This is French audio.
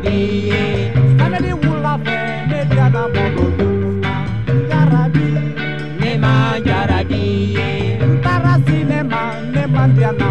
jarabi. Samedi wula fɛ ne diyana mɔgɔ jarabi. Ne ma jarabi. N taara sinɛma ne ma diyana